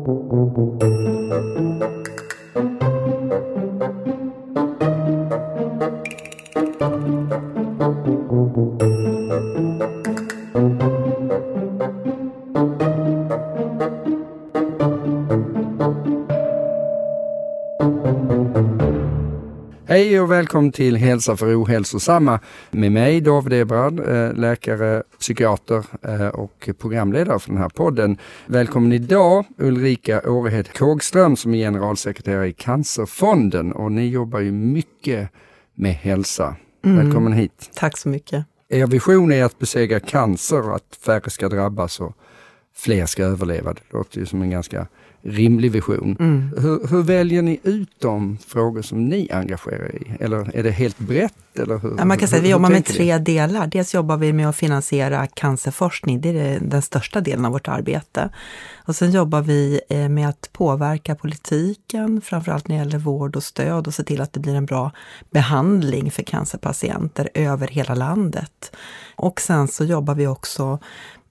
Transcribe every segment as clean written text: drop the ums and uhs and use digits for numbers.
Hej och välkommen till Hälsa för ohälsosamma med mig David Ebrard, läkare, psykiater och programledare för den här podden. Välkommen idag Ulrika Årehed Kågström som är generalsekreterare i Cancerfonden, och ni jobbar ju mycket med hälsa. Välkommen hit. Tack så mycket. Er vision är att besegra cancer, att färre ska drabbas och fler ska överleva. Det låter ju som en ganska rimlig vision. Hur väljer ni ut de frågor som ni engagerar i? Eller är det helt brett? Eller hur, man kan säga att vi jobbar med 3 ni? delar. Dels jobbar vi med att finansiera cancerforskning. Det är den största delen av vårt arbete. Och sen jobbar vi med att påverka politiken, framförallt när det gäller vård och stöd, och se till att det blir en bra behandling för cancerpatienter över hela landet. Och sen så jobbar vi också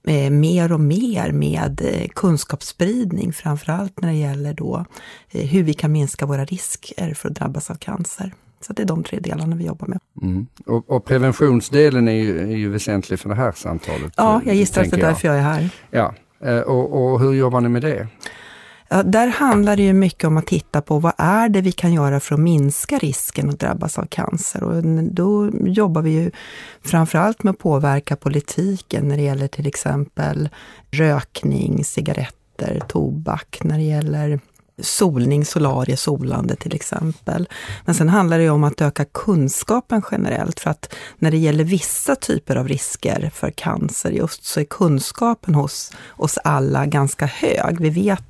mer och mer med kunskapsspridning, framförallt när det gäller då hur vi kan minska våra risker för att drabbas av cancer. Så det är de 3 delarna vi jobbar med. Och preventionsdelen är ju väsentlig för det här samtalet. Ja, jag gissar att det är därför jag är här. Ja, och hur jobbar ni med det? Ja, där handlar det ju mycket om att titta på vad är det vi kan göra för att minska risken att drabbas av cancer. Och då jobbar vi ju framförallt med att påverka politiken när det gäller till exempel rökning, cigaretter, tobak, när det gäller solning, solarie, solande till exempel. Men sen handlar det ju om att öka kunskapen generellt, för att när det gäller vissa typer av risker för cancer just så är kunskapen hos oss alla ganska hög. Vi vet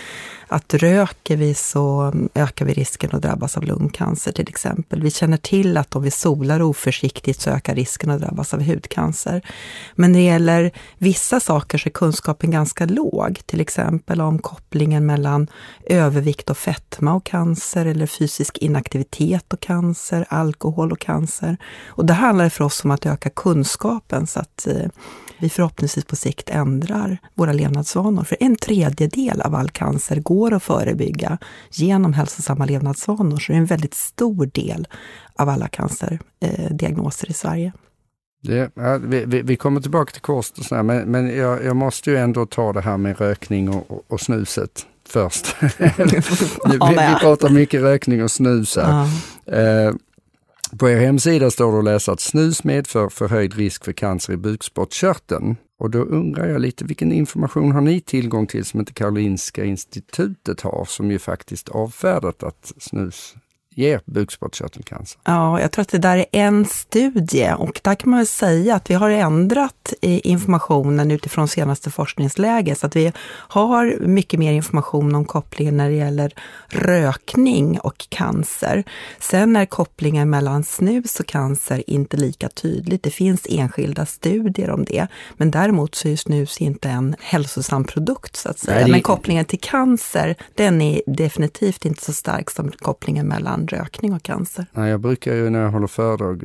att röker vi så ökar vi risken att drabbas av lungcancer till exempel. Vi känner till att om vi solar oförsiktigt så ökar risken att drabbas av hudcancer. Men när det gäller vissa saker så är kunskapen ganska låg. Till exempel om kopplingen mellan övervikt och fetma och cancer, eller fysisk inaktivitet och cancer, alkohol och cancer. Och det handlar för oss om att öka kunskapen så att vi förhoppningsvis på sikt ändrar våra levnadsvanor. För 1/3 av all cancer går att förebygga genom hälsosamma levnadsvanor. Så det är en väldigt stor del av alla cancerdiagnoser i Sverige. Vi kommer tillbaka till kost och sådär, men jag måste ju ändå ta det här med rökning och snuset först. Vi pratar mycket rökning och snus här. På er hemsida står det att läsa att snus medför förhöjd risk för cancer i bukspottkörteln. Och då undrar jag lite, vilken information har ni tillgång till som inte Karolinska institutet har, som ju faktiskt avfärdat att snus ger bukspottkörtelcancer? Ja, jag tror att det där är en studie, och där kan man väl säga att vi har ändrat informationen utifrån senaste forskningsläget, så att vi har mycket mer information om kopplingen när det gäller rökning och cancer. Sen är kopplingen mellan snus och cancer inte lika tydligt. Det finns enskilda studier om det, men däremot så är snus inte en hälsosam produkt så att säga. Men kopplingen till cancer, den är definitivt inte så stark som kopplingen mellan rökning och cancer. Nej, jag brukar ju när jag håller föredrag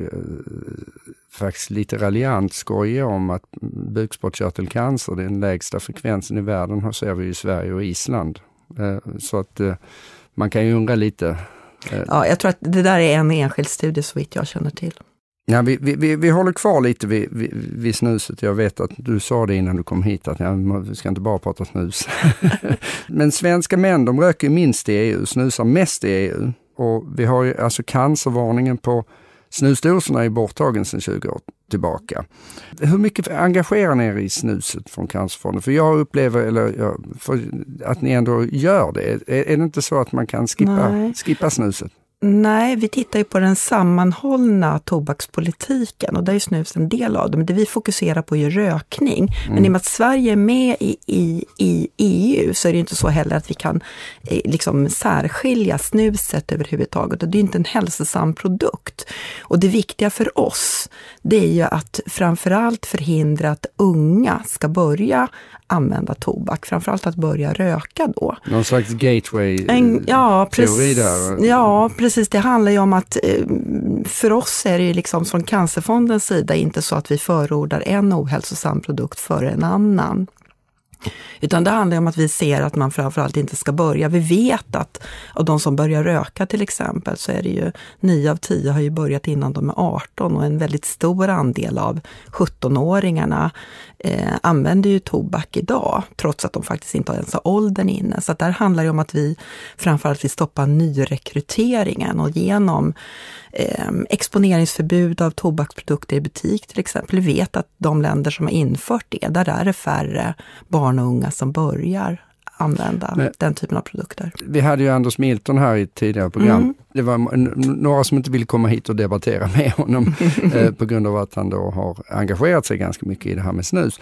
faktiskt lite raljant skoja om att bukspottkörtelcancer, det är den lägsta frekvensen i världen, här ser vi i Sverige och Island. Så att man kan ju undra lite. Ja, jag tror att det där är en enskild studie så vitt jag känner till. Ja, vi håller kvar lite vid snuset. Jag vet att du sa det innan du kom hit att vi ska inte bara prata snus. Men svenska män, de röker minst i EU, snusar mest i EU. Och vi har ju alltså cancervarningen på snusdoserna är borttagen sedan 20 år tillbaka. Hur mycket engagerar ni er i snuset från Cancerfonden? För jag upplever att ni ändå gör det. Är det inte så att man kan skippa snuset? Nej, vi tittar ju på den sammanhållna tobakspolitiken, och där är snus en del av det. Men det vi fokuserar på är rökning. Men i och med att Sverige är med i EU så är det inte så heller att vi kan liksom särskilja snuset överhuvudtaget. Och det är inte en hälsosam produkt. Och det viktiga för oss, det är ju att framförallt förhindra att unga ska börja använda tobak. Framförallt att börja röka då. Någon slags gateway-teori där. Ja, precis. Det handlar ju om att för oss är det ju liksom från Cancerfondens sida inte så att vi förordar en ohälsosam produkt för en annan. Utan det handlar om att vi ser att man framförallt inte ska börja. Vi vet att av de som börjar röka till exempel så är det ju 9 av 10 har ju börjat innan de är 18 och en väldigt stor andel av 17-åringarna använder ju tobak idag trots att de faktiskt inte ens har åldern inne. Så att där handlar det om att vi framförallt vill stoppa nyrekryteringen och genom exponeringsförbud av tobaksprodukter i butik till exempel. Vi vet att de länder som har infört det, där är det färre barn och unga som börjar använda den typen av produkter. Vi hade ju Anders Milton här i ett tidigare program. Det var några som inte ville komma hit och debattera med honom på grund av att han då har engagerat sig ganska mycket i det här med snus.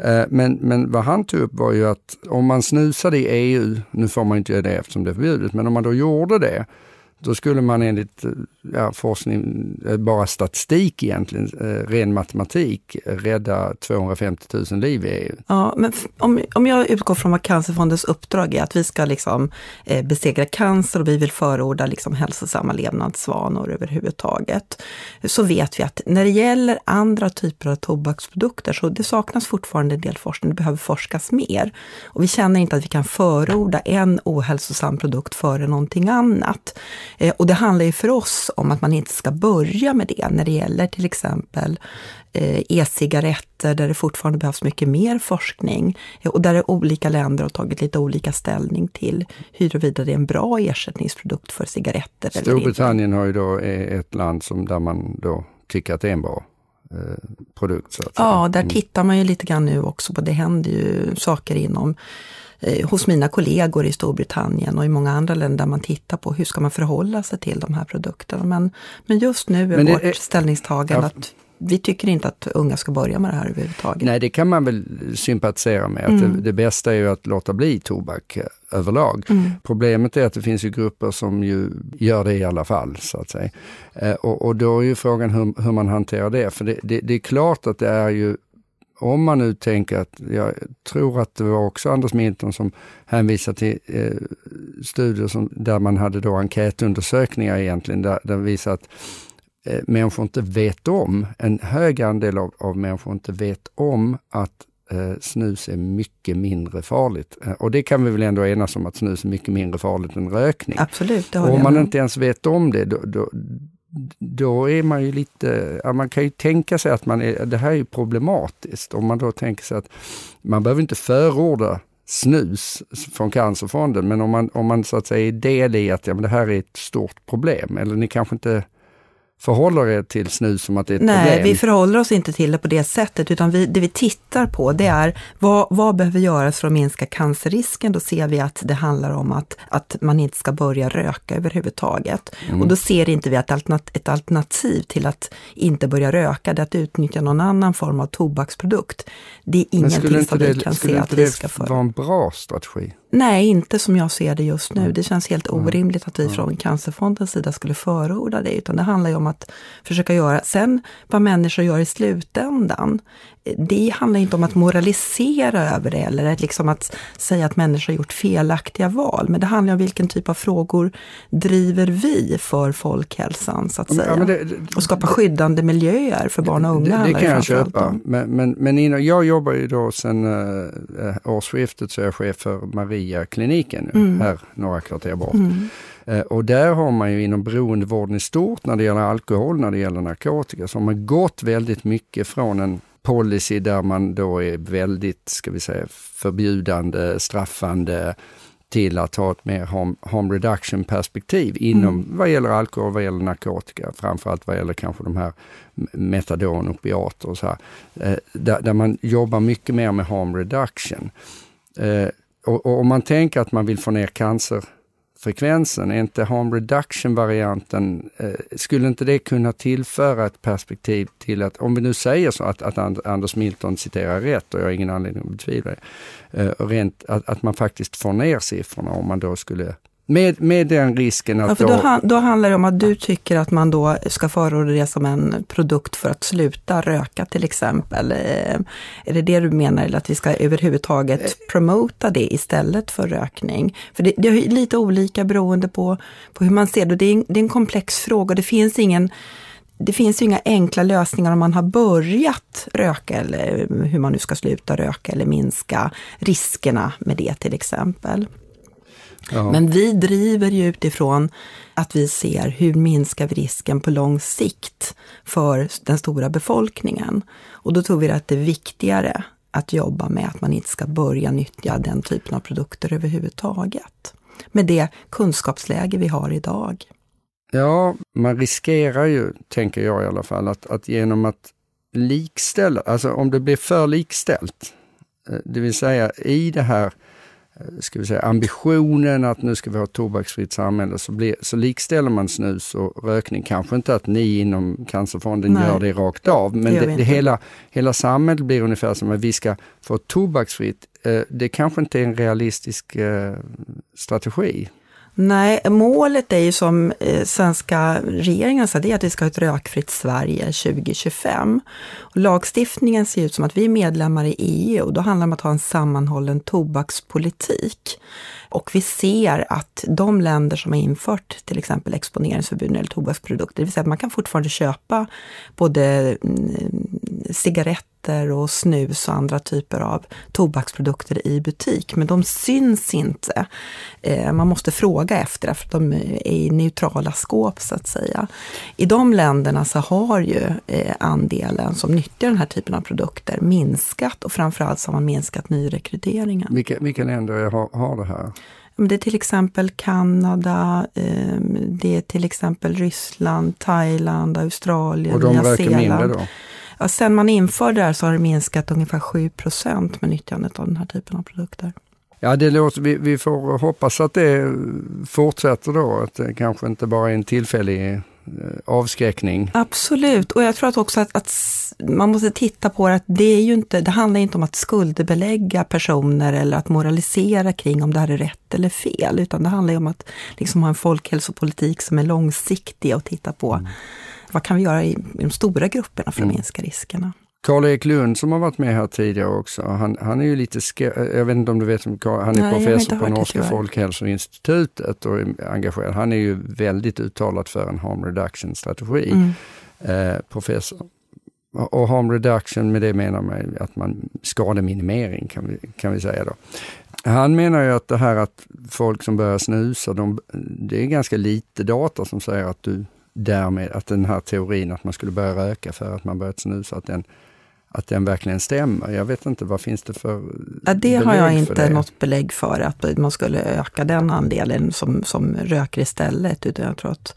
Men vad han tog upp var ju att om man snusade i EU, nu får man inte göra det eftersom det är förbjudet, men om man då gjorde det, då skulle man enligt forskning, bara statistik egentligen, ren matematik, rädda 250 000 liv i EU. Ja, men om jag utgår från vad Cancerfondens uppdrag är, att vi ska liksom besegra cancer och vi vill förorda liksom hälsosamma levnadsvanor överhuvudtaget, så vet vi att när det gäller andra typer av tobaksprodukter så det saknas fortfarande en del forskning, det behöver forskas mer. Och vi känner inte att vi kan förorda en ohälsosam produkt före någonting annat. Och det handlar ju för oss om att man inte ska börja med det när det gäller till exempel e-cigaretter där det fortfarande behövs mycket mer forskning och där olika länder har tagit lite olika ställning till huruvida det är en bra ersättningsprodukt för cigaretter. Storbritannien har ju då ett land där man då tycker att det är en bra produkt. Så att säga. Ja, där tittar man ju lite grann nu också på, det händer ju saker hos mina kollegor i Storbritannien och i många andra länder där man tittar på hur ska man förhålla sig till de här produkterna. Men just nu är vårt ställningstagande att vi tycker inte att unga ska börja med det här överhuvudtaget. Nej, det kan man väl sympatisera med. Att det bästa är ju att låta bli tobak överlag. Problemet är att det finns ju grupper som ju gör det i alla fall, så att säga. Och då är ju frågan hur man hanterar det. För det är klart att det är ju, om man nu tänker att, jag tror att det var också Anders Milton som hänvisade till studier där man hade då enkätundersökningar egentligen, där visar att människor inte vet om, en hög andel av människor inte vet om att snus är mycket mindre farligt. Och det kan vi väl ändå enas om, att snus är mycket mindre farligt än rökning. Absolut, det och om man inte ens vet om det, då är man ju lite, man kan ju tänka sig att det här är ju problematiskt. Om man då tänker sig att man behöver inte förorda snus från Cancerfonden, men om man så att säga är del i att det här är ett stort problem, eller ni kanske inte förhåller er till snus som att det är ett problem? Nej, vi förhåller oss inte till det på det sättet, utan det vi tittar på, det är vad behöver göras för att minska cancerrisken. Då ser vi att det handlar om att man inte ska börja röka överhuvudtaget. Och då ser inte vi att ett alternativ till att inte börja röka, det är att utnyttja någon annan form av tobaksprodukt. Det är ingenting som vi kan se att vi ska för. Skulle inte det vara en bra strategi? Nej, inte som jag ser det just nu. Det känns helt orimligt att vi från Cancerfondens sida skulle förorda det, utan det handlar ju om att försöka göra. Sen vad människor gör i slutändan, det handlar inte om att moralisera över det eller liksom att säga att människor har gjort felaktiga val, men det handlar om vilken typ av frågor driver vi för folkhälsan, så att säga. Och skapa skyddande miljöer för barn och unga. Det kan jag köpa. Men jag jobbar ju då sedan årsskiftet, så är jag chef för Maria-kliniken här några kvarter bort. Och där har man ju inom beroendevården i stort, när det gäller alkohol, när det gäller narkotika, så har man gått väldigt mycket från en policy där man då är väldigt, ska vi säga, förbjudande, straffande, till att ha ett mer harm reduction perspektiv inom vad gäller alkohol, vad gäller narkotika, framförallt vad gäller kanske de här metadon, opiater och så här, där man jobbar mycket mer med harm reduction. Och om man tänker att man vill få ner cancerfrekvensen, är inte harm reduction-varianten, skulle inte det kunna tillföra ett perspektiv till att, om vi nu säger så att Anders Milton citerar rätt, och jag har ingen anledning att betvivla det, att man faktiskt får ner siffrorna, om man då skulle, med den risken att då handlar det om att du tycker att man då ska förorda det som en produkt för att sluta röka till exempel. Är det du menar, eller att vi ska överhuvudtaget promota det istället för rökning? För det är lite olika beroende på hur man ser det. Det är en komplex fråga. det finns ju inga enkla lösningar om man har börjat röka eller hur man nu ska sluta röka eller minska riskerna med det till exempel. Ja. Men vi driver ju utifrån att vi ser hur minskar vi risken på lång sikt för den stora befolkningen. Och då tror vi att det är viktigare att jobba med att man inte ska börja nyttja den typen av produkter överhuvudtaget. Med det kunskapsläge vi har idag. Ja, man riskerar ju, tänker jag i alla fall, att genom att likställa, alltså om det blir för likställt, det vill säga i det här, ska vi säga, ambitionen att nu ska vi ha ett tobaksfritt samhälle, så likställer man snus och rökning. Kanske inte att ni inom Cancerfonden gör det rakt av, men hela samhället blir ungefär som att vi ska få tobaksfritt. Det kanske inte är en realistisk strategi. Nej, målet är ju som svenska regeringen sa, det är att vi ska ha ett rökfritt Sverige 2025. Och lagstiftningen ser ut som att vi är medlemmar i EU och då handlar det om att ha en sammanhållen tobakspolitik. Och vi ser att de länder som har infört till exempel exponeringsförbud när det gäller tobaksprodukter, det vill säga att man kan fortfarande köpa både cigaretter och snus och andra typer av tobaksprodukter i butik, men de syns inte. Man måste fråga efter det för att de är i neutrala skåp så att säga. I de länderna så har ju andelen som nyttjar den här typen av produkter minskat och framförallt så har man minskat nyrekryteringen. Vilka länder har det här? Det är till exempel Kanada, det är till exempel Ryssland, Thailand, Australien, Nya Zeeland. Och de röker mindre då? Ja, sen man införde det här så har det minskat ungefär 7% med nyttjandet av den här typen av produkter. Ja, det låter, vi får hoppas att det fortsätter då, att det kanske inte bara är en tillfällig avskräckning. Absolut, och jag tror att också att man måste titta på att det handlar inte om att skuldbelägga personer eller att moralisera kring om det här är rätt eller fel, utan det handlar om att liksom ha en folkhälsopolitik som är långsiktig och titta på vad kan vi göra i de stora grupperna för att minska riskerna. Karl-Erik Lund som har varit med här tidigare också, han är ju lite, jag vet inte om du vet, han är professor på Norska Folkhälsoinstitutet och är engagerad. Han är ju väldigt uttalat för en harm reduction-strategi, professor. Och harm reduction, med det menar man att man skademinimering kan vi säga då. Han menar ju att det här att folk som börjar snusa, det är ganska lite data som säger att att den här teorin att man skulle börja röka för att man börjat snusa, att den verkligen stämmer. Jag vet inte, vad finns det för det har jag inte något belägg för att man skulle öka den andelen som röker istället, utan jag tror att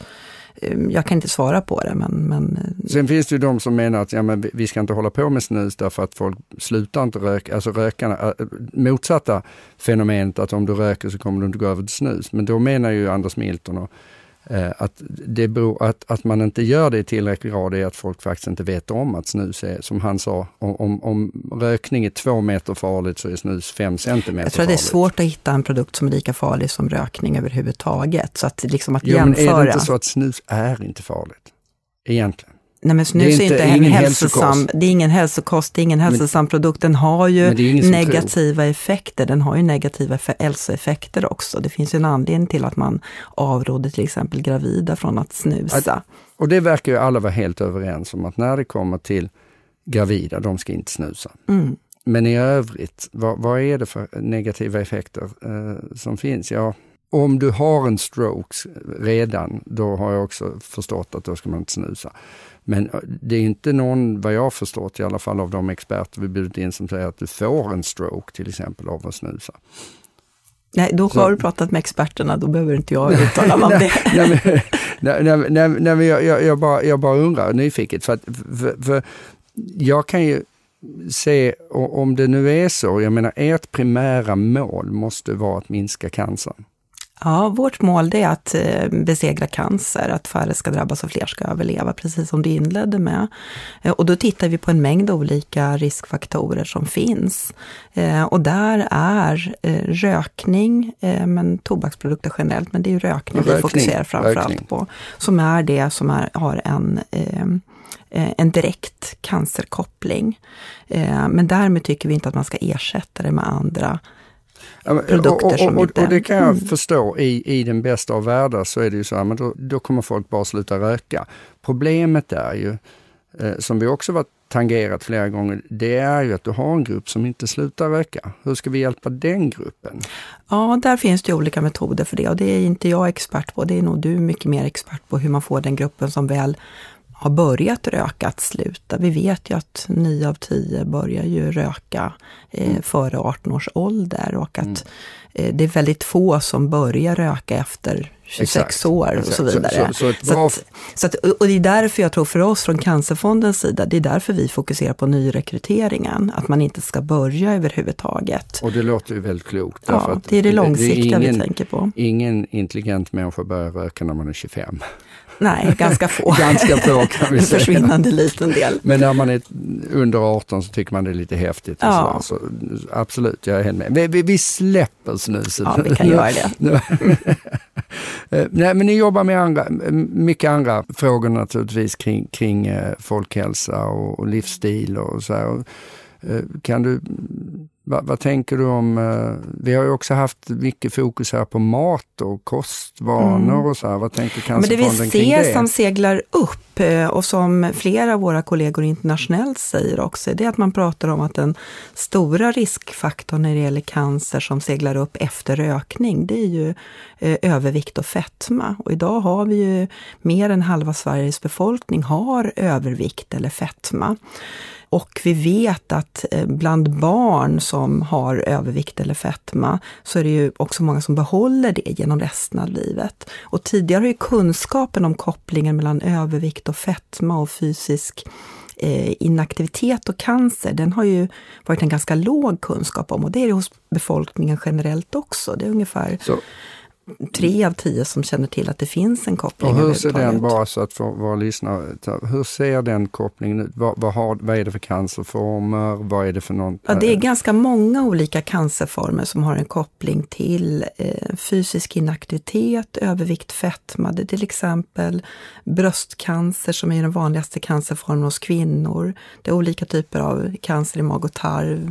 jag kan inte svara på det. Men sen finns det ju de som menar att vi ska inte hålla på med snus därför att folk slutar inte röka. Alltså rökarna, motsatta fenomenet att om du röker så kommer du inte gå över till snus. Men då menar ju Anders Milton att det beror att man inte gör det i tillräcklig grad är att folk faktiskt inte vet om att snus är, som han sa, om rökning är 2 meter farligt så är snus 5 centimeter farligt. Jag tror att det är svårt att hitta en produkt som är lika farlig som rökning överhuvudtaget. Så att liksom att jämföra. Men är det inte så att snus är inte farligt egentligen? Nej, men snus är inte en hälsosam, det är ingen hälsokost, det är ingen hälsosam produkt. Den har ju negativa effekter, den har ju negativa hälsoeffekter också. Det finns ju en anledning till att man avråder till exempel gravida från att snusa. Och det verkar ju alla vara helt överens om, att när det kommer till gravida, de ska inte snusa. Men i övrigt, vad är det för negativa effekter som finns? Ja, om du har en stroke redan, då har jag också förstått att då ska man inte snusa. Men det är inte någon, vad jag har förstått i alla fall av de experter vi bjudit in, som säger att du får en stroke till exempel av att snusa. Nej, då har du pratat med experterna, då behöver inte jag uttala mig om det. Jag bara undrar nyfiket, för jag kan ju se, om det nu är så, jag menar ert primära mål måste vara att minska cancer. Ja, vårt mål är att besegra cancer, att färre ska drabbas och fler ska överleva, precis som du inledde med. Och då tittar vi på en mängd olika riskfaktorer som finns. Och där är rökning, men tobaksprodukter generellt, men det är ju rökning vi fokuserar framförallt på, som är det som har en direkt cancerkoppling. Men därmed tycker vi inte att man ska ersätta det med andra produkter som inte... Och det kan jag förstå, i den bästa av världar så är det ju så här, men då kommer folk bara sluta röka. Problemet är ju, som vi också varit tangerat flera gånger, det är ju att du har en grupp som inte slutar röka. Hur ska vi hjälpa den gruppen? Ja, där finns det olika metoder för det och det är inte jag expert på. Det är nog du mycket mer expert på hur man får den gruppen som väl har börjat röka att sluta. Vi vet ju att 9 av 10 börjar ju röka före 18 års ålder och att det är väldigt få som börjar röka efter 26 år och så vidare. Och det är därför jag tror för oss från Cancerfondens sida, det är därför vi fokuserar på nyrekryteringen. Att man inte ska börja överhuvudtaget. Och det låter ju väldigt klokt. Ja, att det är det långsiktiga vi tänker på. Ingen intelligent människa börjar röka när man är 25. Nej, ganska få. Ganska få kan vi säga. En försvinnande liten del. Men när man är under 18 så tycker man det är lite häftigt. Och så absolut, jag är helt med. Vi släpper snuset. Ja, vi kan göra det. Nej, men ni jobbar med mycket andra frågor naturligtvis kring folkhälsa och livsstil och så här. Kan du... Vad tänker du om, vi har ju också haft mycket fokus här på mat och kostvanor och så här. Vad tänker Cancerfonden kring det? Men det vi ser som seglar upp och som flera av våra kollegor internationellt säger också, det är att man pratar om att den stora riskfaktorn när det gäller cancer som seglar upp efter rökning, det är ju övervikt och fetma. Och idag har vi ju mer än halva Sveriges befolkning har övervikt eller fetma. Och vi vet att bland barn som har övervikt eller fetma så är det ju också många som behåller det genom resten av livet. Och tidigare har ju kunskapen om kopplingen mellan övervikt och fetma och fysisk inaktivitet och cancer, den har ju varit en ganska låg kunskap om, och det är det hos befolkningen generellt också. Det är ungefär 3 av 10 som känner till att det finns en koppling. Och hur ser den, bara så att för våra lyssnare, hur ser den kopplingen ut? Vad är det för cancerformer? Vad är det för någon? Ja, det är ganska många olika cancerformer som har en koppling till fysisk inaktivitet, övervikt, fetma. Det är till exempel bröstcancer som är den vanligaste cancerformen hos kvinnor. Det är olika typer av cancer i mag och tarm,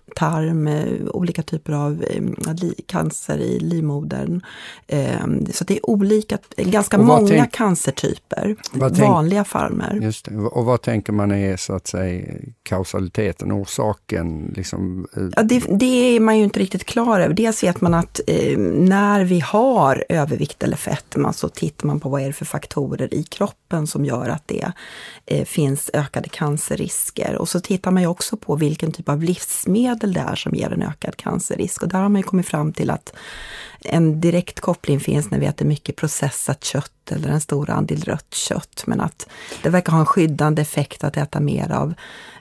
olika typer av cancer i livmodern. Så det är olika, ganska många cancertyper, vanliga former. Just det. Och vad tänker man är så att säga kausaliteten, orsaken? Liksom, ja, det är man ju inte riktigt klar över. Dels vet man att när vi har övervikt eller fetma så tittar man på vad är det för faktorer i kroppen som gör att det finns ökade cancerrisker. Och så tittar man ju också på vilken typ av livsmedel det är som ger en ökad cancerrisk. Och där har man ju kommit fram till att en direkt koppling finns när vi äter mycket processat kött eller en stor andel rött kött. Men att det verkar ha en skyddande effekt att äta mer av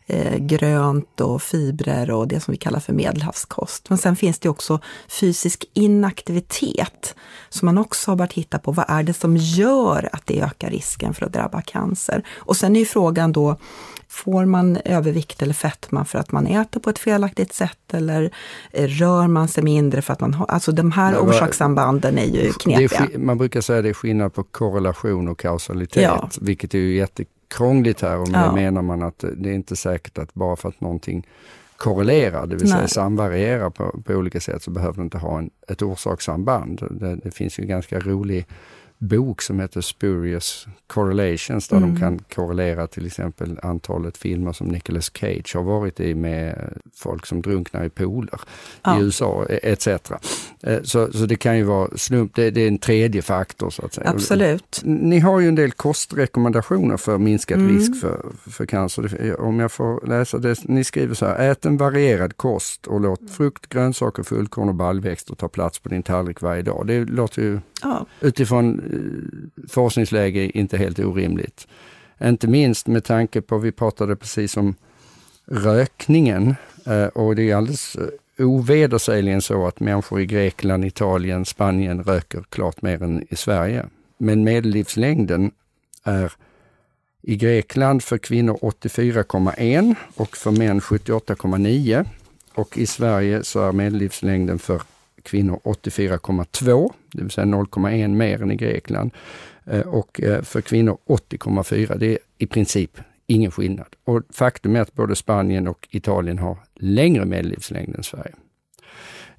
grönt och fibrer och det som vi kallar för medelhavskost. Men sen finns det också fysisk inaktivitet som man också har börjat hitta på. Vad är det som gör att det ökar risken för att drabba cancer? Och sen är ju frågan då, får man övervikt eller fetma för att man äter på ett felaktigt sätt eller rör man sig mindre för att man har... Alltså de här orsakssambanden är ju knepiga. Man brukar säga att det är skillnad på korrelation och kausalitet, vilket är ju jättekrångligt här. Och det menar man att det är inte säkert att bara för att någonting korrelerar, det vill säga samvarierar på olika sätt, så behöver det inte ha ett orsakssamband. Det finns ju en ganska rolig bok som heter Spurious Correlations där de kan korrelera till exempel antalet filmer som Nicolas Cage har varit i med folk som drunknar i pooler i USA etc. Så det kan ju vara slump, det är en tredje faktor så att säga. Absolut. Ni har ju en del kostrekommendationer för minskad risk för cancer. Om jag får läsa det, ni skriver så här: ät en varierad kost och låt frukt, grönsaker, fullkorn och baljväxter ta plats på din tallrik varje dag. Det låter ju utifrån forskningsläge inte helt orimligt. Inte minst med tanke på, vi pratade precis om rökningen och det är alldeles ovedersägligen så att människor i Grekland, Italien, Spanien röker klart mer än i Sverige. Men medellivslängden är i Grekland för kvinnor 84,1 och för män 78,9 och i Sverige så är medellivslängden för kvinnor 84,2, det vill säga 0,1 mer än i Grekland. Och för kvinnor 80,4. Det är i princip ingen skillnad. Och faktum är att både Spanien och Italien har längre medellivslängd än Sverige.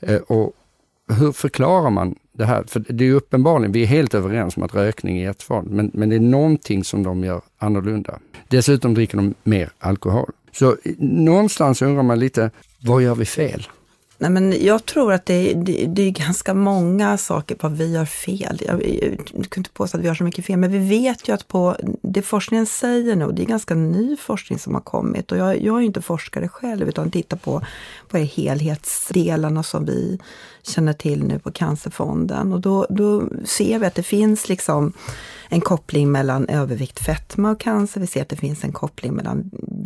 Och hur förklarar man det här? För det är ju uppenbarligen, vi är helt överens om att rökning är jättefarligt, men det är någonting som de gör annorlunda. Dessutom dricker de mer alkohol. Så någonstans undrar man lite, vad gör vi fel? Nej, men jag tror att det är ganska många saker på vad vi gör fel. Jag kan inte påstå att vi har så mycket fel, men vi vet ju att på det forskningen säger nu, det är ganska ny forskning som har kommit, och jag är ju inte forskare själv utan tittar på helhetsdelarna som vi känner till nu på Cancerfonden, och då ser vi att det finns liksom en koppling mellan övervikt, fetma och cancer. Vi ser att det finns en koppling mellan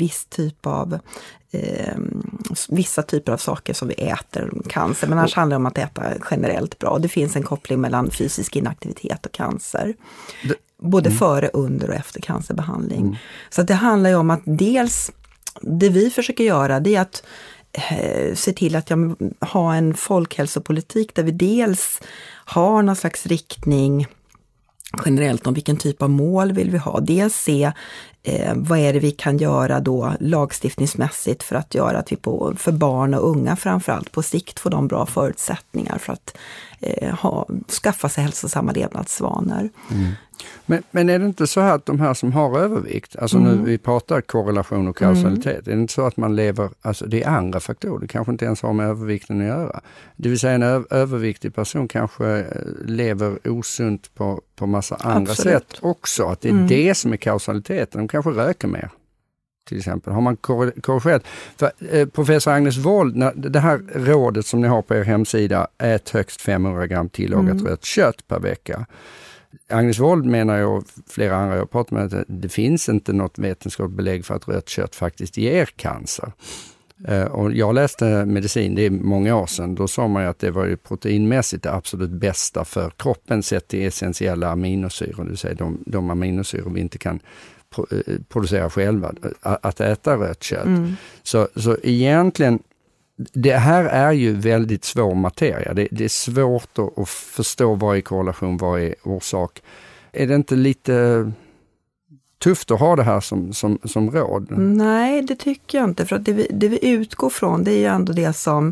vissa typer av saker som vi äter och cancer. Men annars handlar det om att äta generellt bra. Det finns en koppling mellan fysisk inaktivitet och cancer. Både före, under och efter cancerbehandling. Så att det handlar ju om att dels, det vi försöker göra, det är att se till att ha en folkhälsopolitik där vi dels har någon slags riktning generellt om vilken typ av mål vill vi ha. Dels se vad är det vi kan göra då lagstiftningsmässigt för att göra att vi för barn och unga framförallt på sikt får de bra förutsättningar för att skaffa sig hälsosamma levnadsvanor. Men är det inte så här att de här som har övervikt, alltså nu vi pratar korrelation och kausalitet, är det inte så att man lever, alltså det är andra faktorer, det kanske inte ens har med övervikten att göra. Det vill säga en överviktig person kanske lever osunt på massa andra sätt också, att det är det som är kausaliteten. De kanske röker mer, till exempel. Har man korrigerat? För professor Agnes Wold, det här rådet som ni har på er hemsida, ät högst 500 gram tillagat rött kött per vecka. Agnes Wold menar jag och flera andra jag pratar med att det finns inte något vetenskapligt belägg för att rött kött faktiskt ger cancer. Och jag läste medicin, det är många år sedan, då sa man ju att det var ju proteinmässigt det absolut bästa för kroppen sett till essentiella aminosyror, det vill säga de aminosyror vi inte kan producera själva, att äta rött kött. Så egentligen, det här är ju väldigt svår materia. Det är svårt att förstå vad är korrelation, vad är orsak. Är det inte lite tufft att ha det här som råd? Nej, det tycker jag inte. För att det vi utgår från, det är ju ändå det som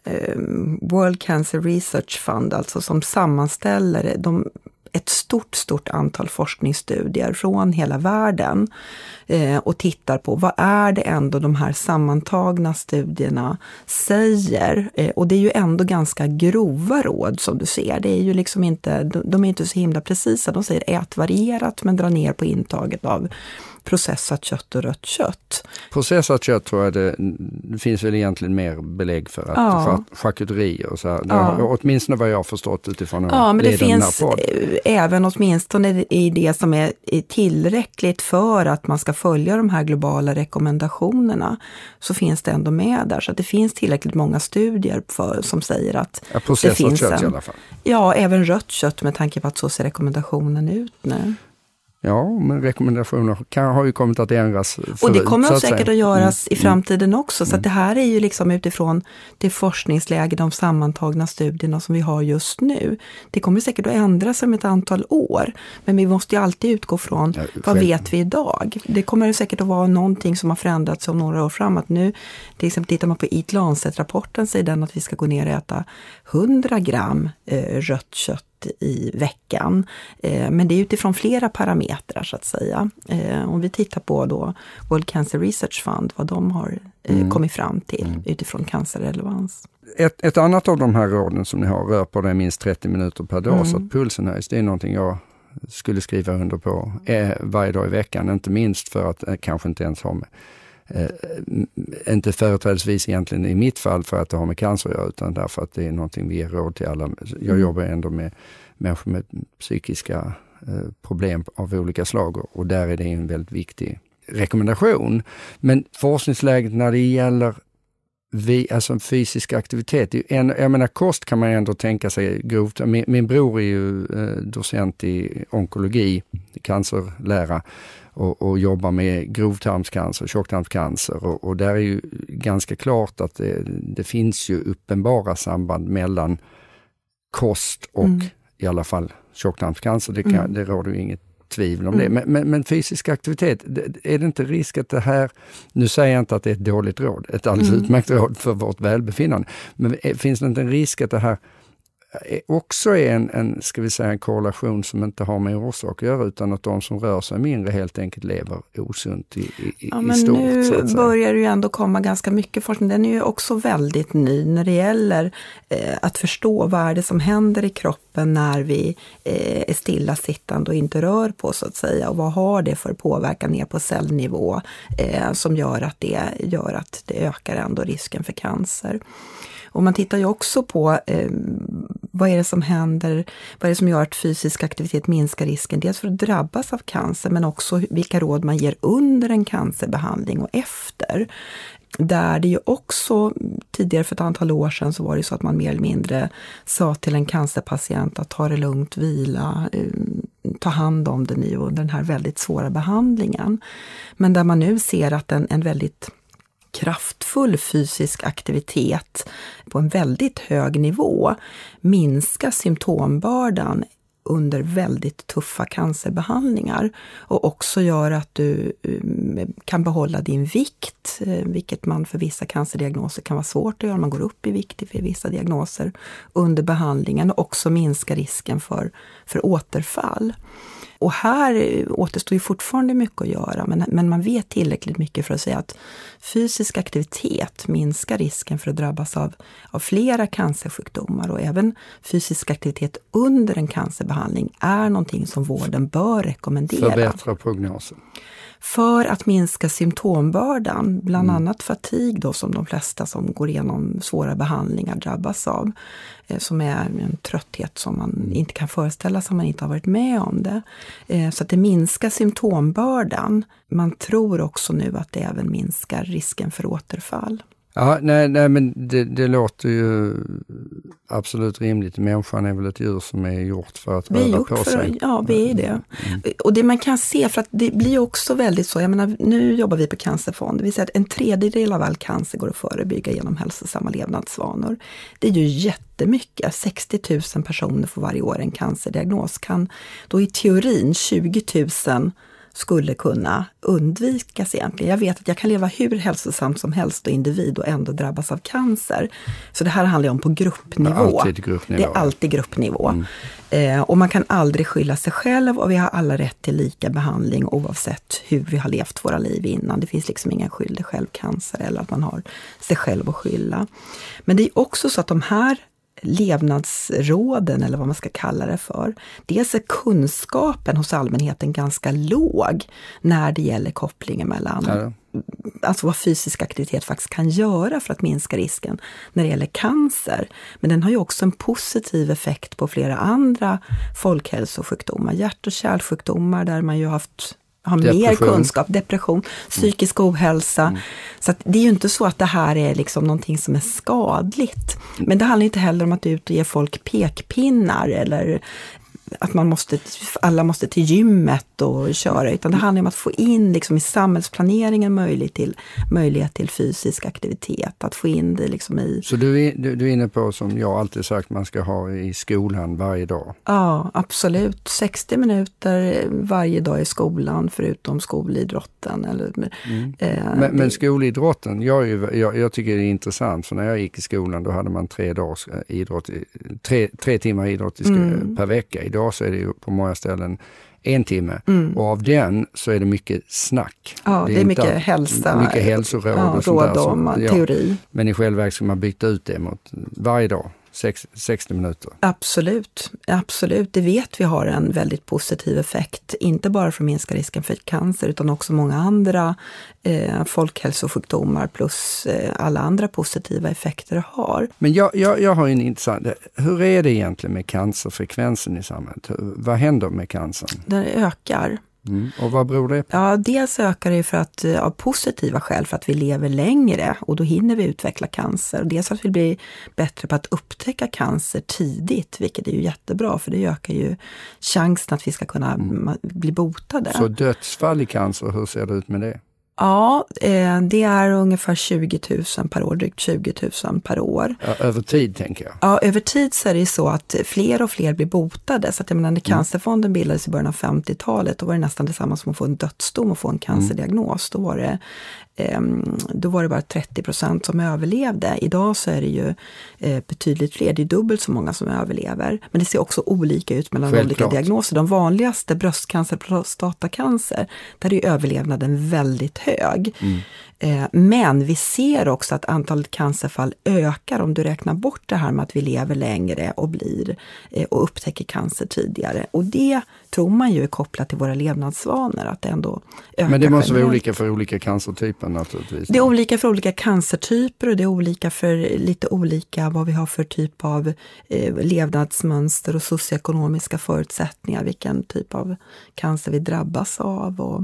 World Cancer Research Fund, alltså som sammanställer ett stort antal forskningsstudier från hela världen och tittar på vad är det ändå de här sammantagna studierna säger. Och det är ju ändå ganska grova råd som du ser. Det är ju liksom inte, de är inte så himla precisa. De säger ät varierat men dra ner på intaget av processat kött och rött kött. Processat kött tror jag det finns väl egentligen mer belägg för att charkuterier och så här. Åtminstone vad jag har förstått utifrån men det finns även åtminstone i det som är tillräckligt för att man ska följa de här globala rekommendationerna, så finns det ändå med där. Så att det finns tillräckligt många studier som säger att det finns kött i alla fall. Ja, även rött kött med tanke på att så ser rekommendationen ut nu. Ja, men rekommendationer har ju kommit att ändras förut. Och det kommer säkert att göras i framtiden också. Så att det här är ju liksom utifrån det forskningsläge, de sammantagna studierna som vi har just nu. Det kommer säkert att ändras om ett antal år. Men vi måste ju alltid utgå från vad vet vi idag. Det kommer säkert att vara någonting som har förändrats om några år framåt. Nu, till exempel tittar man på Eat Lancet-rapporten, säger den att vi ska gå ner och äta 100 gram rött kött i veckan. Men det är utifrån flera parametrar så att säga. Om vi tittar på då World Cancer Research Fund, vad de har kommit fram till utifrån cancerrelevans. Ett annat av de här råden som ni har rör på det minst 30 minuter per dag så att pulsen höjs. Det är någonting jag skulle skriva under på varje dag i veckan. Inte minst för att kanske inte ens ha med inte företrädesvis egentligen i mitt fall för att det har med cancer att göra, utan därför att det är någonting vi ger råd till alla. Jag jobbar ändå med människor med psykiska problem av olika slag och där är det en väldigt viktig rekommendation. Men forskningsläget när det gäller alltså fysisk aktivitet, jag menar kost kan man ändå tänka sig grovt. Min bror är ju docent i onkologi, cancerlära och jobbar med grovtarmscancer, tjocktarmscancer och där är ju ganska klart att det finns ju uppenbara samband mellan kost och i alla fall tjocktarmscancer. Det råder ju inget tvivel om det. Men fysisk aktivitet, är det inte risk att det här, nu säger jag inte att det är ett dåligt råd, ett alldeles utmärkt råd för vårt välbefinnande, men finns det inte en risk att det här också är en korrelation som inte har med orsak att göra, utan att de som rör sig mindre helt enkelt lever osunt i stort. Nu börjar det ju ändå komma ganska mycket forskning. Den är ju också väldigt ny när det gäller att förstå vad är det som händer i kroppen när vi är stillasittande och inte rör på, så att säga. Och vad har det för påverkan ner på cellnivå som gör att det ökar ändå risken för cancer. Och man tittar ju också på vad är det som händer, vad är det som gör att fysisk aktivitet minskar risken, dels för att drabbas av cancer, men också vilka råd man ger under en cancerbehandling och efter. Där det ju också, tidigare för ett antal år sedan så var det så att man mer eller mindre sa till en cancerpatient att ta det lugnt, vila, ta hand om den i och den här väldigt svåra behandlingen. Men där man nu ser att en väldigt kraftfull fysisk aktivitet på en väldigt hög nivå minskar symptombördan under väldigt tuffa cancerbehandlingar och också gör att du kan behålla din vikt, vilket man för vissa cancerdiagnoser kan vara svårt att göra. Man går upp i vikt för vissa diagnoser under behandlingen och också minska risken för återfall. Och här återstår ju fortfarande mycket att göra, men man vet tillräckligt mycket för att säga att fysisk aktivitet minskar risken för att drabbas av flera cancersjukdomar, och även fysisk aktivitet under en cancerbehandling är någonting som vården bör rekommendera. Förbättra prognosen. För att minska symptombördan, bland annat fatig då, som de flesta som går igenom svåra behandlingar drabbas av, som är en trötthet som man inte kan föreställa sig om man inte har varit med om det. Så att det minskar symptombördan. Man tror också nu att det även minskar risken för återfall. Ja, nej men det låter ju absolut rimligt. Människan är väl ett djur som är gjort för att röra på sig. Ja, vi är det. Och det man kan se, för att det blir också väldigt så, jag menar, nu jobbar vi på Cancerfonden. Vi säger att 1/3 av all cancer går att förebygga genom hälsosamma levnadsvanor. Det är ju jättemycket. 60 000 personer får varje år en cancerdiagnos. Kan då i teorin 20 000 skulle kunna undvikas egentligen. Jag vet att jag kan leva hur hälsosamt som helst och individ och ändå drabbas av cancer. Så det här handlar ju om på gruppnivå. Det är alltid gruppnivå. Och man kan aldrig skylla sig själv, och vi har alla rätt till lika behandling oavsett hur vi har levt våra liv innan. Det finns liksom ingen skyldig självcancer eller att man har sig själv att skylla. Men det är också så att de här levnadsråden, eller vad man ska kalla det för, dels är kunskapen hos allmänheten ganska låg när det gäller kopplingen mellan alltså vad fysisk aktivitet faktiskt kan göra för att minska risken när det gäller cancer. Men den har ju också en positiv effekt på flera andra folkhälsosjukdomar, hjärt- och kärlsjukdomar där man ju har mer kunskap, depression, psykisk ohälsa. Så att det är ju inte så att det här är liksom någonting som är skadligt. Men det handlar inte heller om att ut och ge folk pekpinnar eller att alla måste till gymmet och köra, utan det handlar om att få in liksom i samhällsplaneringen möjlighet till fysisk aktivitet, att få in det liksom i... Så du är inne på, som jag alltid sagt, man ska ha i skolan varje dag? Ja, absolut. 60 minuter varje dag i skolan, förutom skolidrotten. Men skolidrotten, jag tycker det är intressant, för när jag gick i skolan då hade man 3 dagars idrott, 3 timmar idrott per vecka. Idag så är det ju på många ställen 1 timme. Och av den så är det mycket snack. Ja, det är mycket hälsa. Mycket hälsoråd och sånt där. Råd och teori. Men i själva verket ska man byta ut det mot varje dag. 60 minuter. Absolut. Det vet vi har en väldigt positiv effekt. Inte bara för att minska risken för cancer, utan också många andra folkhälsosjukdomar plus alla andra positiva effekter det har. Men jag har en intressant... Hur är det egentligen med cancerfrekvensen i samhället? Vad händer med cancern? Den ökar. Och vad beror det på? Ja, dels ökar det för att, av positiva skäl, för att vi lever längre och då hinner vi utveckla cancer. Dels för att vi blir bättre på att upptäcka cancer tidigt, vilket är ju jättebra, för det ökar ju chansen att vi ska kunna bli botade. Så dödsfall i cancer, hur ser det ut med det? Ja, det är ungefär 20 000 per år, drygt 20 000 per år. Ja, över tid tänker jag. Ja, över tid så är det så att fler och fler blir botade. Så att jag menar, när Cancerfonden bildades i början av 50-talet, då var det nästan detsamma som att få en dödsdom och få en cancerdiagnos. Då var det bara 30% som överlevde. Idag så är det ju betydligt fler, det är dubbelt så många som överlever. Men det ser också olika ut mellan olika diagnoser. De vanligaste, bröstcancer, prostatacancer, där är överlevnaden väldigt hög. Men vi ser också att antalet cancerfall ökar om du räknar bort det här med att vi lever längre och upptäcker cancer tidigare. Och det tror man ju är kopplat till våra levnadsvanor, att det ändå ökar. Men det måste vara olika för olika cancertyper naturligtvis. Det är olika för olika cancertyper och det är olika för lite olika vad vi har för typ av levnadsmönster och socioekonomiska förutsättningar, vilken typ av cancer vi drabbas av.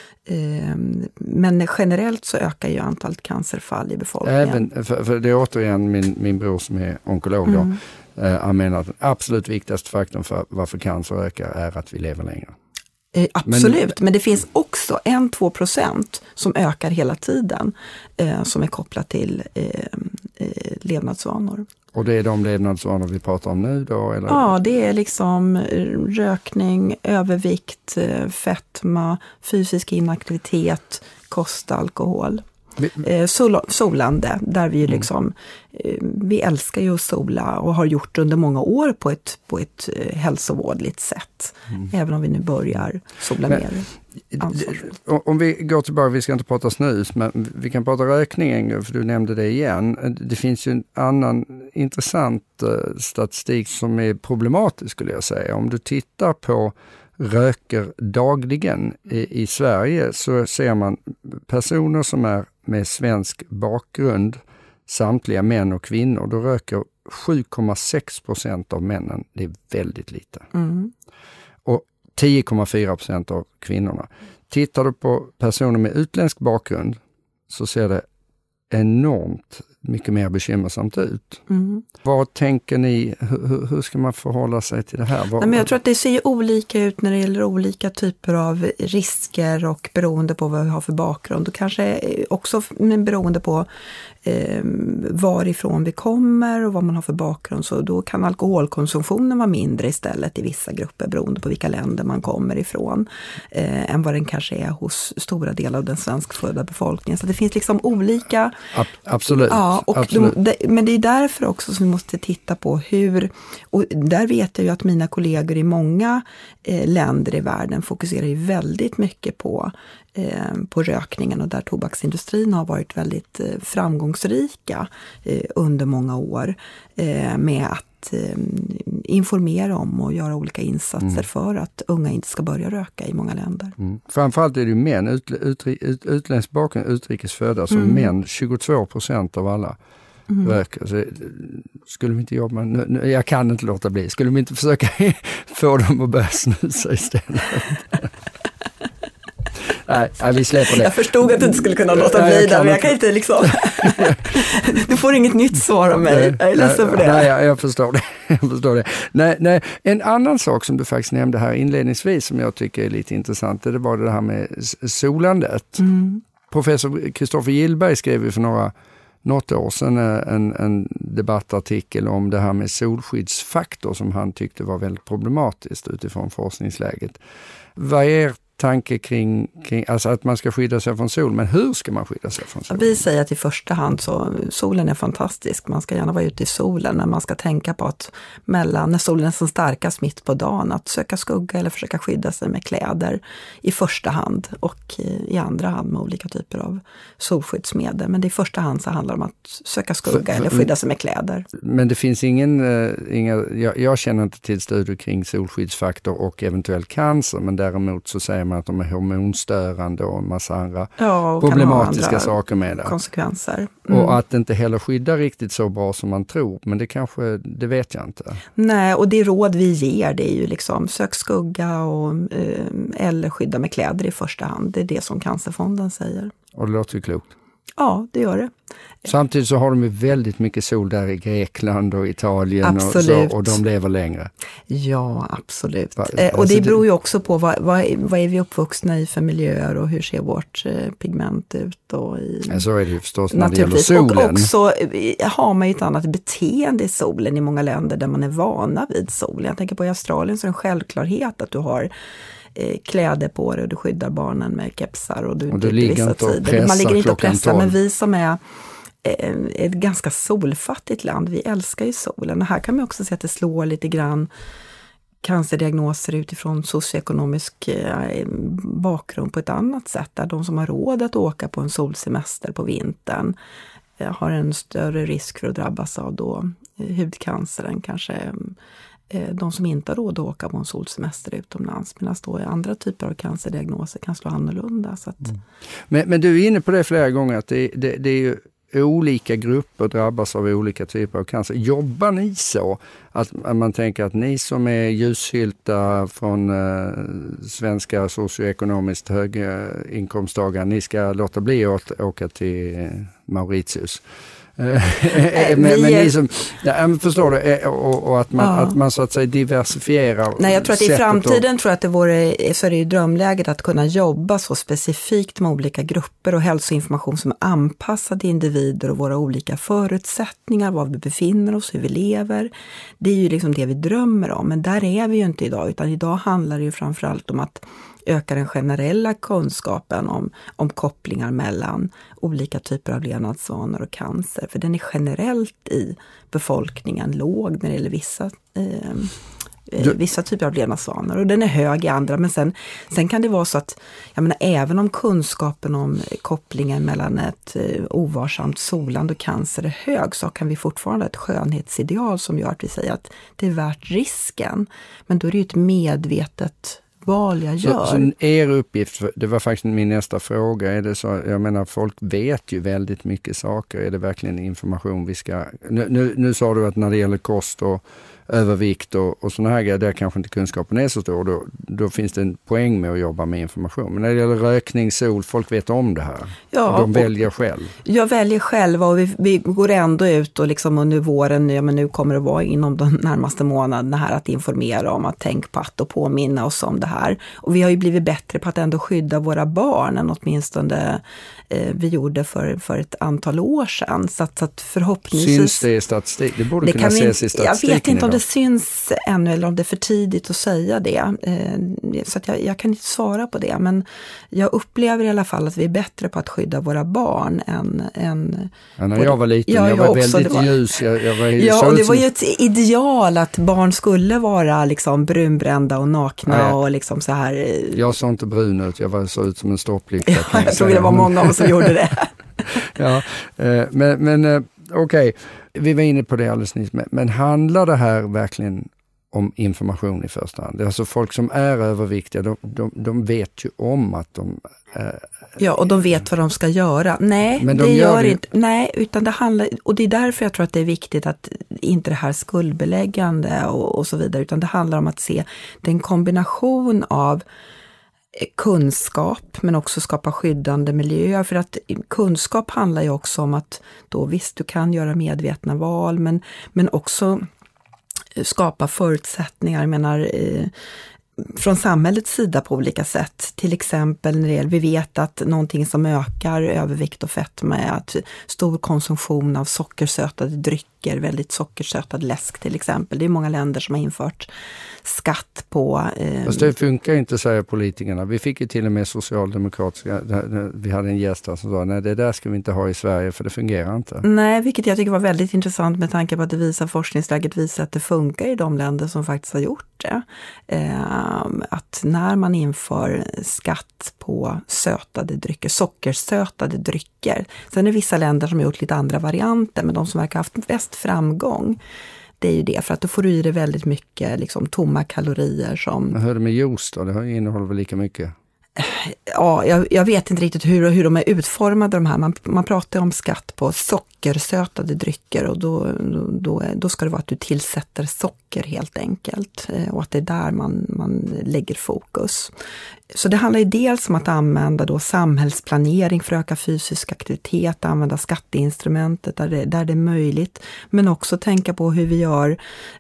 Men generellt så ökar ju antalet cancerfall i befolkningen. Även, för det är återigen min bror som är onkolog då, han menar att den absolut viktigaste faktorn för varför cancer ökar är att vi lever längre. Absolut, men det finns också 1-2% som ökar hela tiden som är kopplat till levnadsvanor. Och det är de levnadsvanor vi pratar om nu då? Eller? Ja, det är liksom rökning, övervikt, fetma, fysisk inaktivitet, kost, alkohol. Solande, där vi liksom, vi älskar ju att sola och har gjort under många år på ett hälsovårdligt sätt. Även om vi nu börjar sola mer. Om vi går tillbaka, vi ska inte prata snus, men vi kan prata rökning, för du nämnde det igen. Det finns ju en annan intressant statistik som är problematisk skulle jag säga. Om du tittar på röker dagligen i Sverige så ser man personer som är med svensk bakgrund, samtliga män och kvinnor, då röker 7,6% av männen. Det är väldigt lite. Och 10,4% av kvinnorna. Tittar du på personer med utländsk bakgrund så ser det enormt mycket mer bekymmersamt ut. Vad tänker ni, hur ska man förhålla sig till det här? Men jag tror att det ser olika ut när det gäller olika typer av risker och beroende på vad vi har för bakgrund. Och kanske också beroende på varifrån vi kommer och vad man har för bakgrund. Så då kan alkoholkonsumtionen vara mindre istället i vissa grupper beroende på vilka länder man kommer ifrån än vad den kanske är hos stora delar av den svenskfödda befolkningen. Så det finns liksom olika... Absolut. Ja, och absolut. Men det är därför också som vi måste titta på hur... Och där vet jag ju att mina kollegor i många länder i världen fokuserar ju väldigt mycket på rökningen och där tobaksindustrin har varit väldigt framgångsrika under många år med att informera om och göra olika insatser för att unga inte ska börja röka i många länder. Framförallt är det ju män, utländsk bakgrund, utrikesfödda, som män, 22% av alla röker. Så skulle vi inte jobba, jag kan inte låta bli, skulle vi inte försöka få dem att börja snusa istället? Nej, vi släpper det. Jag förstod att du inte skulle kunna låta bli där, men jag kan inte liksom... Du får inget nytt svar av mig. Jag är ledsen för det. Nej, jag förstår det. Nej, en annan sak som du faktiskt nämnde här inledningsvis som jag tycker är lite intressant, det var det här med solandet. Professor Kristoffer Gillberg skrev ju för något år sedan en debattartikel om det här med solskyddsfaktor som han tyckte var väldigt problematiskt utifrån forskningsläget. Vad är tanke kring alltså att man ska skydda sig från sol, men hur ska man skydda sig från sol? Vi säger att i första hand så solen är fantastisk. Man ska gärna vara ute i solen, men man ska tänka på att när solen är som starkast mitt på dagen, att söka skugga eller försöka skydda sig med kläder i första hand och i andra hand med olika typer av solskyddsmedel. Men det i första hand så handlar det om att söka skugga eller skydda sig med kläder. Men det finns jag känner inte till studier kring solskyddsfaktor och eventuell cancer, men däremot så säger man att de är hormonstörande och en massa andra problematiska saker med det. Konsekvenser. Och att det inte heller skyddar riktigt så bra som man tror, men det vet jag inte. Nej, och det råd vi ger, det är ju liksom sök skugga eller skydda med kläder i första hand. Det är det som Cancerfonden säger. Och det låter ju klokt. Ja, det gör det. Samtidigt så har de ju väldigt mycket sol där i Grekland och Italien och de lever längre. Ja, absolut. Och det beror ju också på vad är vi uppvuxna i för miljöer och hur ser vårt pigment ut. Så är det ju förstås när det gäller solen. Och också har man ju ett annat beteende i solen i många länder där man är vana vid solen. Jag tänker på i Australien så är det en självklarhet att du har kläder på dig och du skyddar barnen med kepsar och du ligger inte och pressar. Man ligger inte och pressar, men vi som är ett ganska solfattigt land, vi älskar ju solen. Och här kan man också se att det slår lite grann cancerdiagnoser utifrån socioekonomisk bakgrund på ett annat sätt. Där de som har råd att åka på en solsemester på vintern har en större risk för att drabbas av då hudcancer än kanske de som inte har råd att åka på en solsemester utomlands, medan då andra typer av cancerdiagnoser kan slå annorlunda. Så att... Men du är inne på det flera gånger, att det är ju olika grupper drabbas av olika typer av cancer. Jobbar ni så att man tänker att ni som är ljushylta från svenska socioekonomiskt höga inkomsttagare, ni ska låta bli att åka till Mauritius? Förstår du? Och att man så att säga diversifierar. Nej, jag tror att i framtiden så är det ju drömläget att kunna jobba så specifikt med olika grupper och hälsoinformation som är anpassad till individer och våra olika förutsättningar, var vi befinner oss, hur vi lever. Det är ju liksom det vi drömmer om, men där är vi ju inte idag, utan idag handlar det ju framförallt om att öka den generella kunskapen om kopplingar mellan olika typer av levnadsvanor och cancer. För den är generellt i befolkningen låg när det gäller vissa typer av levnadsvanor. Och den är hög i andra. Men sen kan det vara så att, jag menar, även om kunskapen om kopplingen mellan ett ovarsamt solande och cancer är hög, så kan vi fortfarande ha ett skönhetsideal som gör att vi säger att det är värt risken. Men då är det ju ett medvetet val jag gör. Så er uppgift, det var faktiskt min nästa fråga, är det så, jag menar, folk vet ju väldigt mycket saker, är det verkligen information vi ska, nu sa du att när det gäller kost och övervikt och sådana här grejer, där kanske inte kunskapen är så stor, då finns det en poäng med att jobba med information. Men när det gäller rökning, sol, folk vet om det här. Ja, och de väljer själv. Jag väljer själva och vi går ändå ut och liksom under våren, nu kommer det vara inom de närmaste månaderna här att informera om att tänk på att och påminna oss om det här. Och vi har ju blivit bättre på att ändå skydda våra barn än åtminstone vi gjorde för ett antal år sedan. Så att förhoppningsvis... Syns det i statistik? Det borde kunna ses i statistiken. Jag vet inte om det syns ännu eller om det är för tidigt att säga det. Så att jag kan inte svara på det. Men jag upplever i alla fall att vi är bättre på att skydda våra barn än när jag var liten, jag var också, väldigt ljus. Och det var ju ett ideal att barn skulle vara liksom brunbrända och nakna och liksom så här. Jag såg inte brun ut, jag såg ut som en stopplykta. Ja, jag tror det var många av oss som gjorde det. Ja, men okej. Vi var inne på det alldeles nyss, men handlar det här verkligen om information i första hand? Alltså folk som är överviktiga, de vet ju om att de... Ja, och de vet vad de ska göra. Nej, men det gör inte. Nej, utan det handlar... Och det är därför jag tror att det är viktigt att inte det här skuldbeläggande och så vidare, utan det handlar om att se den kombination av kunskap men också skapa skyddande miljöer, för att kunskap handlar ju också om att då visst du kan göra medvetna val men också skapa förutsättningar, jag menar från samhällets sida på olika sätt. Till exempel när vi vet att någonting som ökar övervikt och fetma är att stor konsumtion av sockersötade drycker, väldigt sockersötad läsk till exempel. Det är många länder som har infört skatt på... Fast det funkar inte, säger politikerna. Vi fick ju till och med socialdemokratiska, vi hade en gäst som sa, nej det där ska vi inte ha i Sverige för det fungerar inte. Nej, vilket jag tycker var väldigt intressant med tanke på att det visar, forskningsläget visar att det funkar i de länder som faktiskt har gjort det. Att när man inför skatt på sötade drycker, sockersötade drycker, sen är det vissa länder som har gjort lite andra varianter, men de som verkar ha haft bäst framgång, det är ju det, för att då får du i det väldigt mycket liksom, tomma kalorier som... Men hur är det med juice då? Det innehåller väl lika mycket? Ja, jag vet inte riktigt hur de är utformade de här. Man pratar om skatt på sockersötade drycker och då ska det vara att du tillsätter socker drycker helt enkelt. Och att det är där man lägger fokus. Så det handlar ju dels om att använda då samhällsplanering för att öka fysisk aktivitet, använda skatteinstrumentet där det är möjligt. Men också tänka på hur vi gör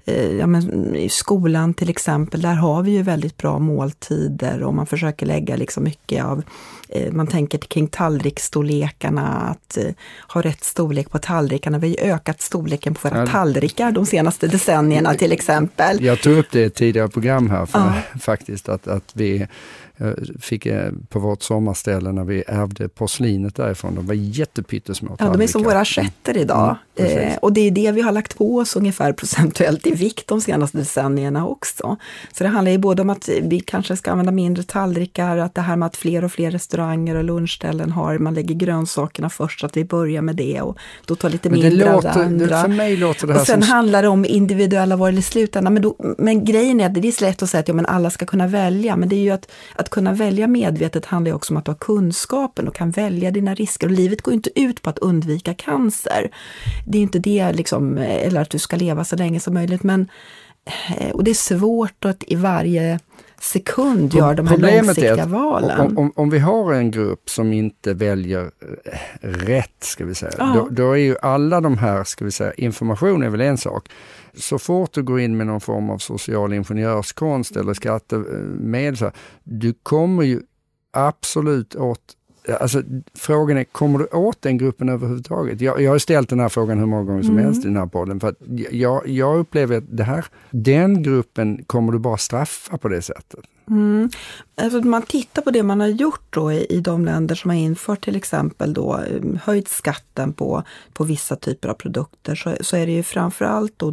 i skolan till exempel. Där har vi ju väldigt bra måltider och man försöker lägga liksom mycket av, man tänker kring tallriksstorlekarna, att ha rätt storlek på tallrikarna. Vi har ju ökat storleken på våra tallrikar de senaste decennierna till exempel. Jag tog upp det i ett tidigare program här faktiskt, att vi fick på vårt sommarställe när vi ärvde porslinet därifrån. De var jättepyttesmå tallrikar. Ja, de är som våra assietter idag. Och det är det vi har lagt på oss ungefär procentuellt i vikt de senaste decennierna också. Så det handlar ju både om att vi kanske ska använda mindre tallrikar, att det här med att fler och fler restauranger och lunchställen man lägger grönsakerna först, att vi börjar med det och då tar lite mindre av det andra. För mig låter det här och sen handlar det om individuella val i slutändan. Men grejen är att det är så lätt att säga att alla ska kunna välja, men det är ju att kunna välja medvetet handlar ju också om att du har kunskapen och kan välja dina risker. Och livet går ju inte ut på att undvika cancer. Det är inte det liksom, eller att du ska leva så länge som möjligt. Och det är svårt att i varje sekund göra de här långsiktiga valen. Om vi har en grupp som inte väljer rätt, ska vi säga, då är ju alla de här, ska vi säga, information är väl en sak. Så fort du går in med någon form av social ingenjörskonst eller skattemedel, du kommer ju absolut åt, alltså frågan är, kommer du åt den gruppen överhuvudtaget? Jag har ställt den här frågan hur många gånger som helst i den här podden, för att jag upplever att den gruppen kommer du bara straffa på det sättet. Alltså man tittar på det man har gjort då i de länder som har infört till exempel då höjt skatten på vissa typer av produkter, så är det ju framförallt då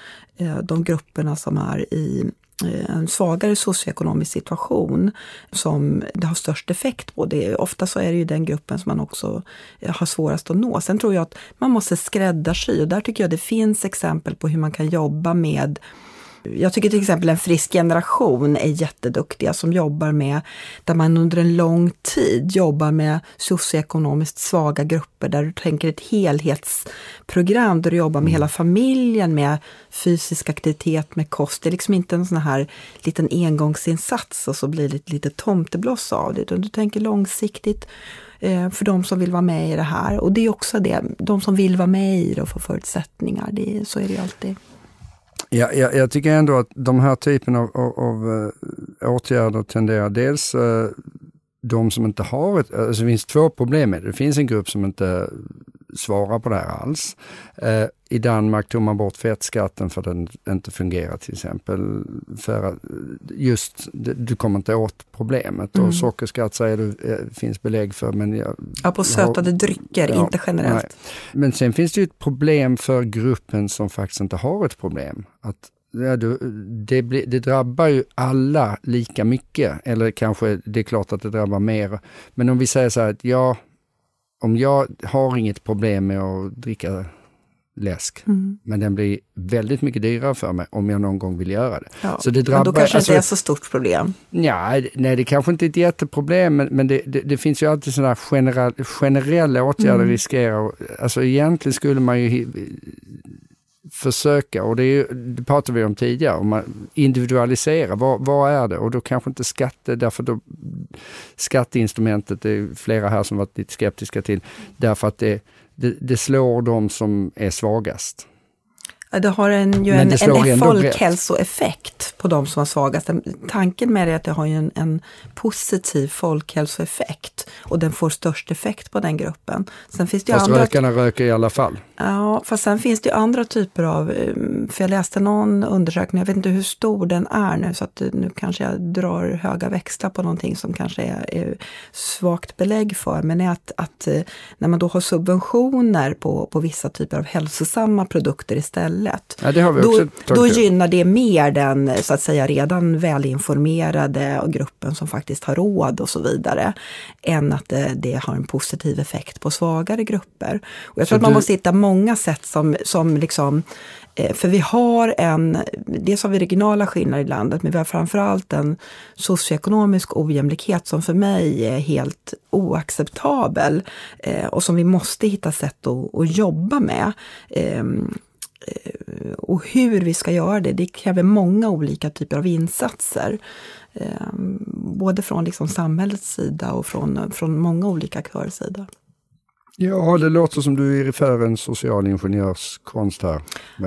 de grupperna som är i en svagare socioekonomisk situation som det har störst effekt på. Ofta så är det ju den gruppen som man också har svårast att nå. Sen tror jag att man måste skräddarsy, och där tycker jag det finns exempel på hur man kan jobba med. Jag tycker till exempel en frisk generation är jätteduktiga som jobbar med, där man under en lång tid jobbar med socioekonomiskt svaga grupper, där du tänker ett helhetsprogram där du jobbar med hela familjen, med fysisk aktivitet, med kost. Det är liksom inte en sån här liten engångsinsats och så blir det lite tomtebloss av det, utan du tänker långsiktigt för de som vill vara med i det här. Och det är också det, de som vill vara med i det och få förutsättningar, så är det ju alltid. Ja, jag tycker ändå att de här typen av åtgärder tenderar dels de som inte har alltså det finns två problem med det. Det finns en grupp som inte svarar på det här alls. I Danmark tog man bort fettskatten för att den inte fungerar till exempel. För att du kommer inte åt problemet. Och sockerskatt säger du finns belägg för. Men på sötade drycker, inte generellt. Nej. Men sen finns det ju ett problem för gruppen som faktiskt inte har ett problem. Att det drabbar ju alla lika mycket. Eller kanske det är klart att det drabbar mer. Men om vi säger så här att om jag har inget problem med att dricka läsk, men den blir väldigt mycket dyrare för mig om jag någon gång vill göra det. Ja, så det drabbar, men då kanske inte är så stort problem. Ja, nej, det kanske inte är ett jätteproblem, men det finns ju alltid sådana generella åtgärder riskerar. Alltså egentligen skulle man ju försöka, och det pratade vi om tidigare, om man individualiserar, vad är det? Och då kanske inte därför då skatteinstrumentet, det är flera här som varit lite skeptiska till, därför att det slår de som är svagast. Det har en folkhälsoeffekt på de som är svagast. Tanken med det är att det har ju en positiv folkhälsoeffekt och den får störst effekt på den gruppen. Sen finns det fast rökarna röker i alla fall. Ja, fast sen finns det ju andra typer av, för jag läste någon undersökning, jag vet inte hur stor den är nu, så att nu kanske jag drar höga växlar på någonting som kanske är svagt belägg för, men är att när man då har subventioner på vissa typer av hälsosamma produkter istället, ja, det har vi också då gynnar det mer den så att säga redan välinformerade och gruppen som faktiskt har råd och så vidare, än att det har en positiv effekt på svagare grupper. Och jag tror att man måste hitta många sätt som liksom, för vi har dels har vi regionala skillnader i landet, men vi har framförallt en socioekonomisk ojämlikhet som för mig är helt oacceptabel och som vi måste hitta sätt att jobba med. Och hur vi ska göra det kräver många olika typer av insatser. Både från liksom samhällets sida och från många olika aktörers sida. Ja, det låter som du är för en social ingenjörskonst här.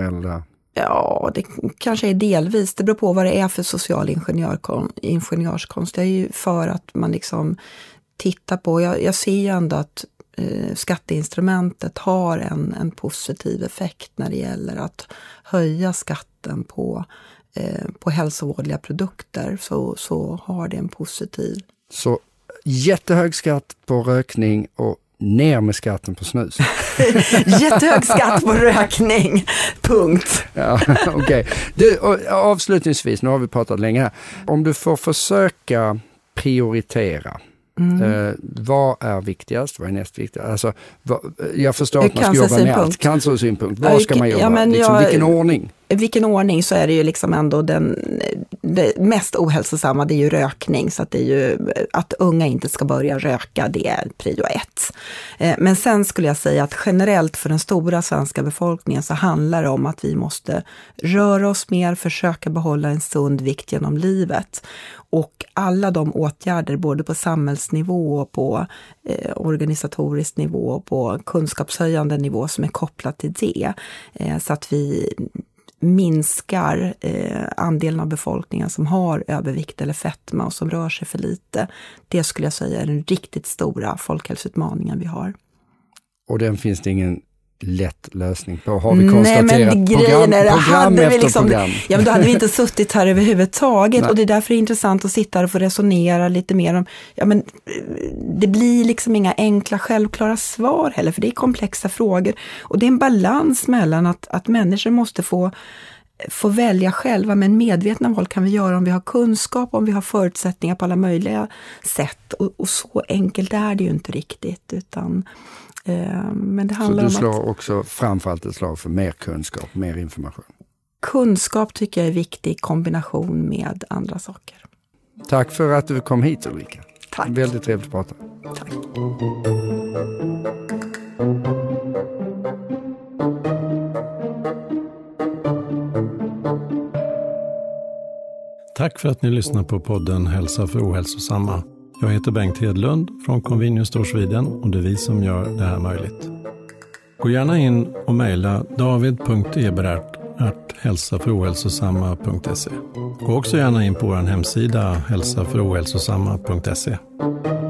Ja, det kanske är delvis. Det beror på vad det är för social ingenjörskonst. Jag är ju för att man liksom tittar på, jag ser ju ändå att skatteinstrumentet har en positiv effekt när det gäller att höja skatten på hälsovårdliga produkter, så har det en positiv. Så jättehög skatt på rökning och ner med skatten på snus. Jättehög skatt på rökning, punkt. Ja, okej. Du, avslutningsvis, nu har vi pratat länge här. Om du får försöka prioritera, vad är viktigast? Vad är näst viktigast? Alltså, jag förstår att man ska jobba med allt. Cancersynpunkt. Vad ska man jobba? Vilken ordning? Vilken ordning, så är det ju liksom ändå det mest ohälsosamma, det är ju rökning. Så att det är ju att unga inte ska börja röka, det är prio 1. Men sen skulle jag säga att generellt för den stora svenska befolkningen så handlar det om att vi måste röra oss mer, försöka behålla en sund vikt genom livet. Och alla de åtgärder, både på samhällsnivå och på organisatorisk nivå och på kunskapshöjande nivå som är kopplat till det. Så att vi minskar andelen av befolkningen som har övervikt eller fetma och som rör sig för lite. Det skulle jag säga är den riktigt stora folkhälsoutmaningen vi har. Och den finns det ingen lätt lösning på, har vi konstaterat. Nej, men program efter liksom, program. Ja, men då hade vi inte suttit här överhuvudtaget. Nej. Och det är därför det är intressant att sitta här och få resonera lite mer om, det blir liksom inga enkla självklara svar heller, för det är komplexa frågor. Och det är en balans mellan att människor måste få välja själva, men medvetna val kan vi göra om vi har kunskap, om vi har förutsättningar på alla möjliga sätt. Och så enkelt är det ju inte riktigt, utan men det handlar om att... Så du slår också framförallt ett slag för mer kunskap, mer information? Kunskap tycker jag är viktig i kombination med andra saker. Tack för att du kom hit, Ulrika. Tack. Väldigt trevligt att prata. Tack. Tack för att ni lyssnar på podden Hälsa för ohälsosamma. Jag heter Bengt Hedlund från Convenius Store Sweden och det är vi som gör det här möjligt. Gå gärna in och mejla david.eberhardt@hälsaförohälsosamma.se. Gå också gärna in på vår hemsida hälsaförohälsosamma.se.